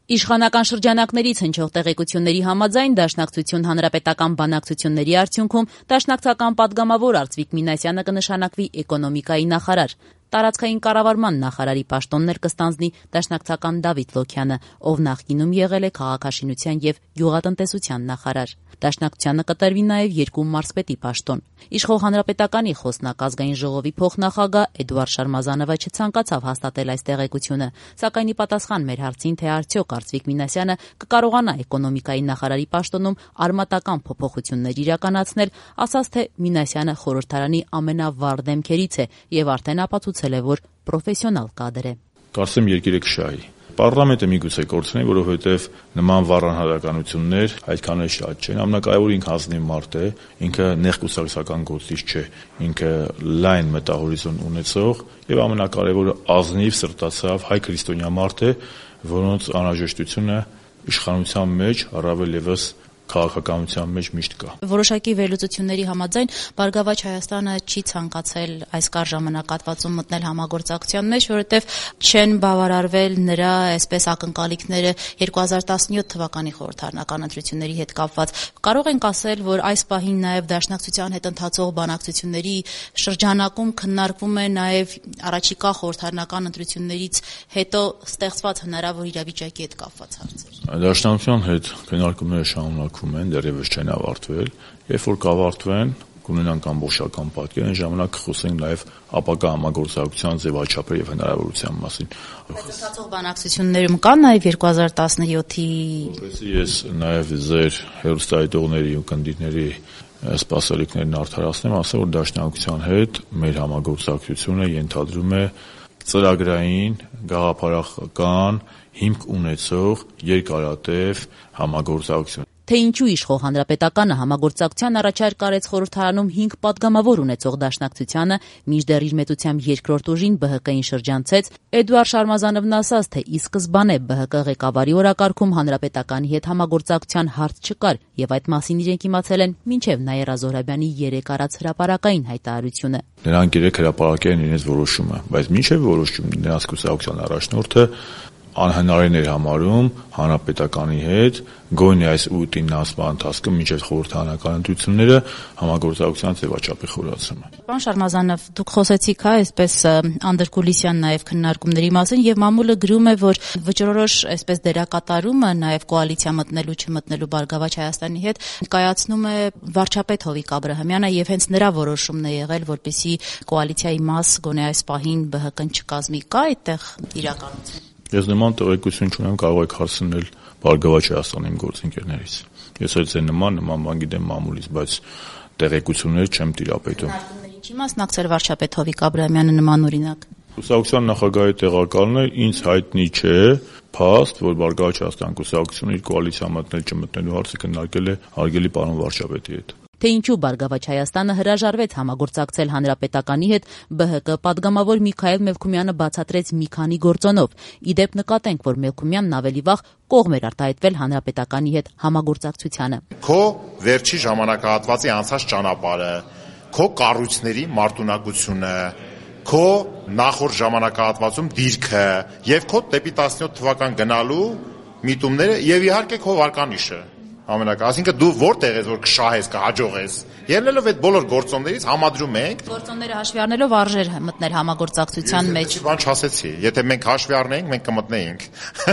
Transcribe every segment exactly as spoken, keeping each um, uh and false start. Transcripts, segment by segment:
Իշխանական շրջանակներից հնչող տեղեկությունների համաձայն Դաշնակցություն հանրապետական բանակցությունների արդյունքում դաշնակցական պատգամավոր Արծվիկ Մինասյանը կնշանակվի էկոնոմիկայի նախարար։ Տարածքային կառավարման նախարարի պաշտոններ կստանձնի դաշնակցական Դավիթ Լոքյանը, ով նախկինում եղել է քաղաքաշինության եւ գյուղատնտեսության նախարար։ Դաշնակցությանը կտրվի նաև երկու մարզպետի պաշտոն։ Իշխող հանրապետականի խոսնակ ազգային ժողովի փոխնախագահ Էդուարդ Շարմազանովը չցանկացավ հաստատել այս տեղեկությունը, սակայն ի պատասխան մեր հարցին, թե արդյոք Արծվիկ Մինասյանը կկարողանա էկոնոմիկայի նախարարի պաշտոնում արմատական փոփոխություններ իրականացնել, ասաց, թե Մինասյանը խորհրդարանի ամենավառ դեմքերից է եւ արդեն ապացուցել է, որ պրոֆեսիոնալ կադր է։ Կարծեմ երկիրը կշահի։ Պարլամենտը միգուցե կորցնի, որովհետև նման վառ անհատականություններ այդքան էլ շատ չեն։ Ամենակարևորը ինքը ազնիվ մարդ է, ինքը նեղ կուսակցական գործիչ չէ, ինքը լայն մտահորիզոն ունեցող եւ ամենակարևորը ազնիվ սրտացավ հայ քրիստոնյա մարդ է, որոնց անհրաժեշտությունը իշխանության մեջ առավել եւս քաղաքականության մեջ միշտ կա։ Որոշակի վերլուծությունների համաձայն Բարգավաճ Հայաստանը չի ցանկացել այս կար ժամանակահատվածում մտնել համագործակցության մեջ, որովհետև չեն բավարարվել նրա այսպես ակնկալիքները երկու հազար տասնյոթ թվականի խորհրդարանական ընտրությունների հետ կապված։ Կարող ենք ասել, որ այս պահին նաև Դաշնակցության հետ ընթացող բանակցությունների շրջանակում քննարկվում է նաև առաջիկա խորհրդարանական ընտրություններից հետո ստեղծված հնարավոր իրավիճակի հետ կապված հարցեր։ Դաշնակցության հետ քննարկումները շարունակվում են, դեռևս չեն ավարտվել, երբ որ կավարտվեն, կունենանք ամբողջական պատկեր, այն ժամանակ կխոսենք նաև ապագա համագործակցության ձևաչափերի եւ հնարավորության մասին։ Բայց ստացող բանակցություններում կա նաև երկու հազար տասնյոթի Որպեսզի ես նաև ձեր հերոստատիտողների ու կնդիրների սպասելիքներն արդարացնեմ, ասեմ, որ Դաշնակցության հետ մեր համագործակցությունը ենթադրում է ծրագրային, գաղափարական հիմք ունեցող երկարատև համագործակցություն։ Թե ինչու իշխող հանրապետականը համագործակցության առաջարկ արեց խորհրդարանում հինգ պատգամավոր ունեցող Դաշնակցությանը, մինչդեռ իր մեծությամբ երկրորդ ուժին Բ Հ Կ-ին շրջանցեց, Էդուարդ Շարմազանովն ասաց, թե ի սկզբանե Բ Հ Կ ղեկավարի օրակարգում հանրապետականի հետ համագործակցության հարց չկար, եւ այդ մասին իրենք իմացել են մինչեւ Նաիրա Զոհրաբյանի երեկ արած հրապարակային հայտարարությունը։ Նրանք երեք հրապարակել են իրենց որոշումը, բայց մինչեւ որոշում նրանց կուսակցության առաջնորդը անհնարին էր համարում հանրապետականի հետ գոնե այս ուտին ասման ընթացքում մինչև խորհրդարանական ընտրությունները համագործակցության ձևաչափի խորացումը։ Պարոն Շարմազանով, դուք խոսեցիք հա այսպես անդրկուլիսյան նաև քննարկումների մասին եւ մամուլը գրում է, որ վճռորոշ այսպես դերակատարումը նաև կոալիցիա մտնելու չմտնելու Բարգավաճ Հայաստանի հետ կայացնում է վարչապետ Հովիկ Աբրահամյանը եւ հենց նրա որոշումն է եղել, որպեսզի կոալիցիայի մաս գոնե այս պահին Բ Հ Կ-ն չկազմի, կա այդտեղ իրականություն։ Ես նման տեղեկություն չունեմ, կարող եք հարցնել Բարգավաճ Հայաստանի իմ գործընկերներից։ Ես էլ ձեր նման նման բան գիտեմ մամուլից, բայց տեղեկություններ չեմ տիրապետում։ Քննարկումների չի մասնակցել վարչապետ Հովիկ Աբրահամյանը նման օրինակ։ Կուսակցության նախագահի տեղակալն է, ինձ հայտնի չէ փաստ, որ Բարգավաճ Հայաստան կուսակցությունը իր կոալիցիա մտնել չմտնելու հարցը քննարկել է հարգելի պարոն վարչապետի հետ։ Թե ինչու Բարգավաճ Հայաստանը հրաժարվեց համագործակցել հանրապետականի հետ, Բ Հ Կ պատգամավոր Միքայել Մելքումյանը բացատրեց մի քանի գործոնով։ Իդեպ նկատենք, որ Մելքումյանն ավելի վաղ կողմ էր արտահայտվել հանրապետականի հետ համագործակցությանը։ Քո վերջի ժամանակահատվածի անցած ճանապարհը, քո կառույցների մարտունակությունը, քո նախորդ ժամանակահատվածում դիրքը եւ քո դեպի տասնյոթ թվական գնալու միտումները եւ իհարկե քո վարկանիշը։ Ամենակա, այսինքն դու որտեղ ես որ կշահես, կհաջողես։ Ելնելով այդ բոլոր գործոններից համադրում ենք գործոնները հաշվի առնելով արժեր մտնել համագործակցության մեջ։ Բան չասեցի, եթե մենք հաշվի առնեինք, մենք կմտնեինք։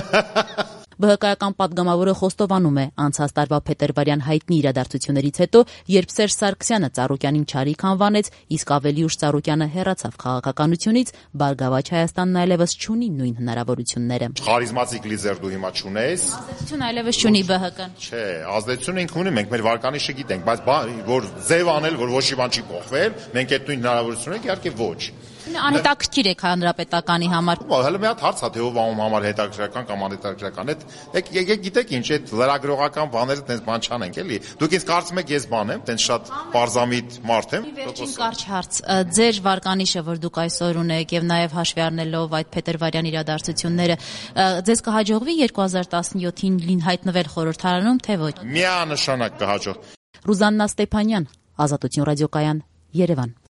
Բ Հ Կ-ական պատգամավորը խոստովանում է, անցած տարվա փետրվարյան հայտնի իրադարձություններից հետո, երբ Սերժ Սարգսյանը Ծառուկյանին չարիք անվանեց, իսկ ավելի ուշ Ծառուկյանը հեռացավ քաղաքականությունից, Բարգավաճ Հայաստանն այլևս չունի նույն հնարավորությունները։ Խարիզմատիկ լիդեր դու հիմա չունես։ Ազդեցություն այլևս չունի Բ Հ Կ-ն։ Չէ, ազդեցություն ինք ունի, մենք մեր վարկանիշը գիտենք, բայց որ ձև անել, որ ոչ մի բան չի փոխվել, մենք այդ նույն հնարավորությունը ենք, իհարկե ոչ։ Անհետաքրքիր է հանրապետականի համար։ Հələ մի հատ հարց է, թե ով անում համար հետաքրքրական կամ անհետաքրքրական։ Այդ եկեք գիտեք ինչ, այդ լրագրողական բաները տենց բան չանենք, էլի։ Դուք ինձ կարծում եք ես բան եմ, տենց շատ պարզամիտ մարդ եմ։ Վերջին կարճ հարց։ Ձեր վարկանիշը, որ դուք այսօր ունեք եւ նաեւ հաշվի առնելով այդ փետրվարյան իրադարձությունները, ձեզ կհաջողվի երկու հազար տասնյոթին հայտնվել խորհրդարանում, թե ոչ։ Միանշանակ կհաջող։ Ռուզաննա Ստեփանյան, Ազատություն ռադիոկայան, Երևան։